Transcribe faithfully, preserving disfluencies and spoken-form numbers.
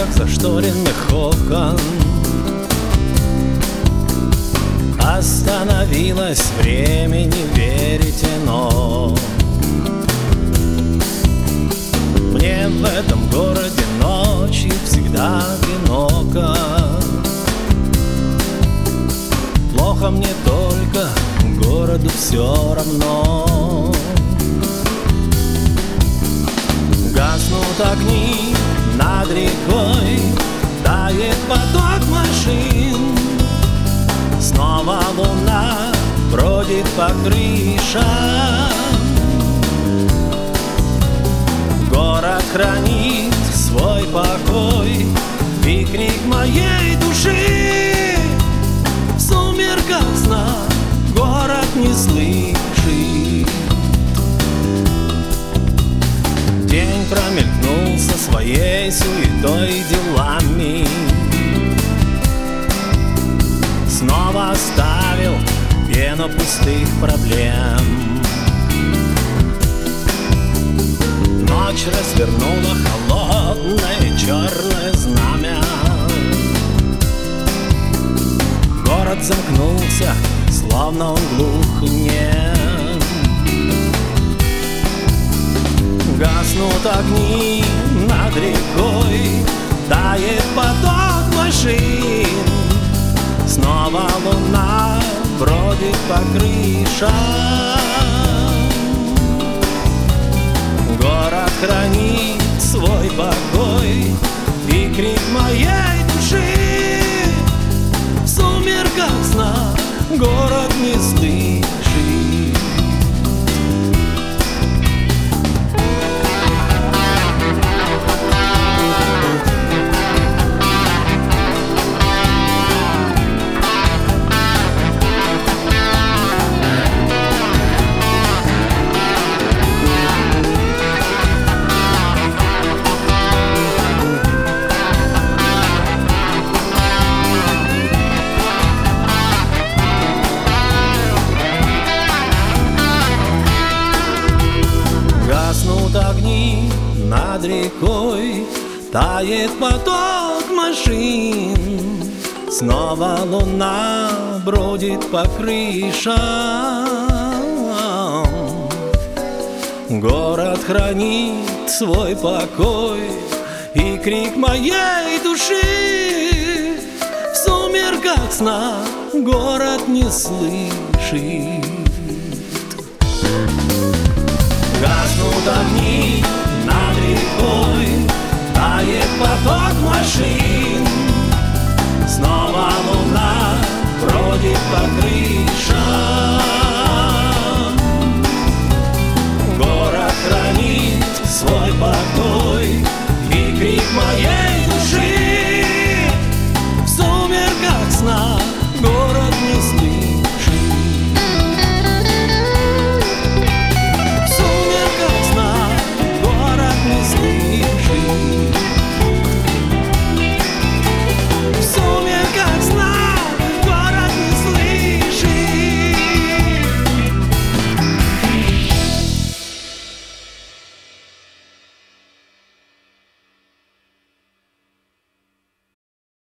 звуках зашторенных окон остановилось время, не верите, но мне в этом городе ночью всегда одиноко. Плохо мне только, городу все равно. Гаснут огни над рекой, тает поток машин. Снова луна бродит по крышам. Город хранит свой покой, и крик моей души в сумерках сна город не слышит. День промелькнул со своей суетой и делами, снова оставил пену пустых проблем. Ночь развернула холодное черное знамя. Город замкнулся, словно он глух и нем. Гаснут огни над рекой, тает поток машин. Снова луна бродит по крышам. Город хранит свой покой, и крик моей души в сумерках сна город не слышит. Гаснут огни над рекой, тает поток машин. Снова луна бродит по крышам. Город хранит свой покой, и крик моей души в сумерках сна город не слышит. Гаснут огни